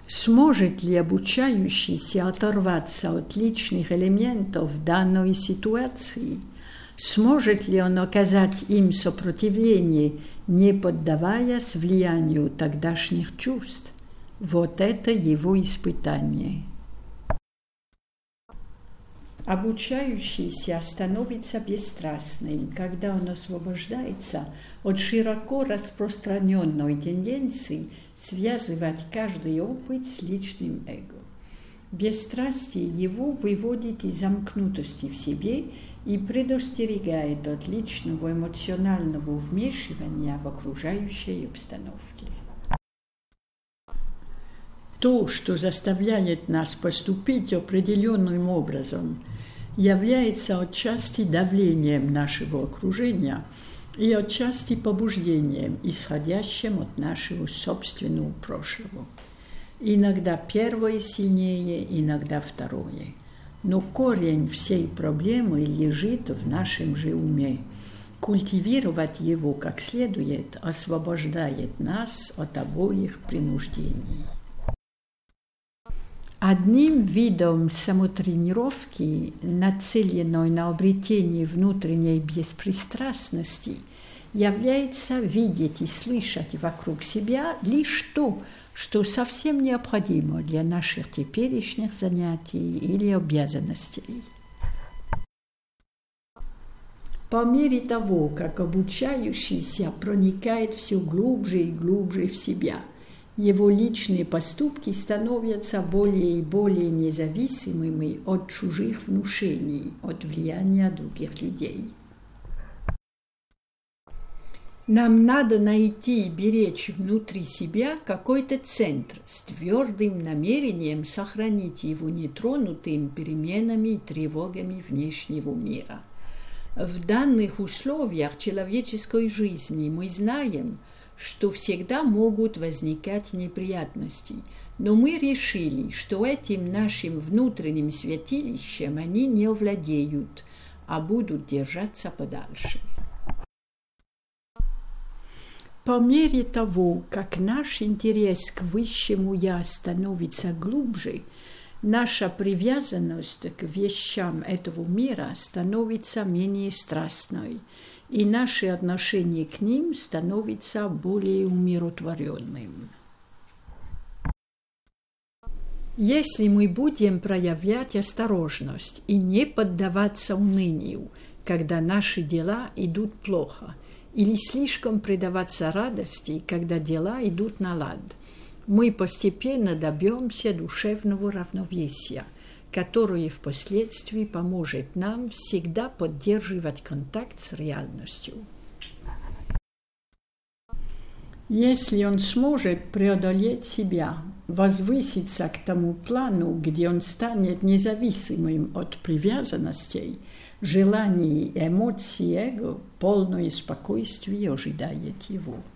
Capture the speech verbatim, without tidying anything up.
Сможет ли обучающийся оторваться от личных элементов данной ситуации? Сможет ли он оказать им сопротивление, не поддаваясь влиянию тогдашних чувств? Вот это его испытание. Обучающийся становится бесстрастным, когда он освобождается от широко распространенной тенденции связывать каждый опыт с личным эго. Бесстрастие его выводит из замкнутости в себе и предостерегает от личного эмоционального вмешивания в окружающей обстановке. То, что заставляет нас поступить определенным образом, является отчасти давлением нашего окружения и отчасти побуждением, исходящим от нашего собственного прошлого. Иногда первое сильнее, иногда второе. Но корень всей проблемы лежит в нашем же уме. Культивировать его как следует освобождает нас от обоих принуждений. Одним видом самотренировки, нацеленной на обретение внутренней беспристрастности, является видеть и слышать вокруг себя лишь то, что совсем необходимо для наших теперешних занятий или обязанностей. По мере того, как обучающийся проникает все глубже и глубже в себя, его личные поступки становятся более и более независимыми от чужих внушений, от влияния других людей. Нам надо найти и беречь внутри себя какой-то центр с твердым намерением сохранить его нетронутым переменами и тревогами внешнего мира. В данных условиях человеческой жизни мы знаем, что всегда могут возникать неприятности, но мы решили, что этим нашим внутренним святилищем они не овладеют, а будут держаться подальше. По мере того, как наш интерес к высшему «я» становится глубже, наша привязанность к вещам этого мира становится менее страстной, и наше отношение к ним становится более умиротворенным. Если мы будем проявлять осторожность и не поддаваться унынию, когда наши дела идут плохо, или слишком предаваться радости, когда дела идут на лад, мы постепенно добьемся душевного равновесия, которое впоследствии поможет нам всегда поддерживать контакт с реальностью. Если он сможет преодолеть себя, возвыситься к тому плану, где он станет независимым от привязанностей, желаний, эмоций эго, полное спокойствие ожидает его.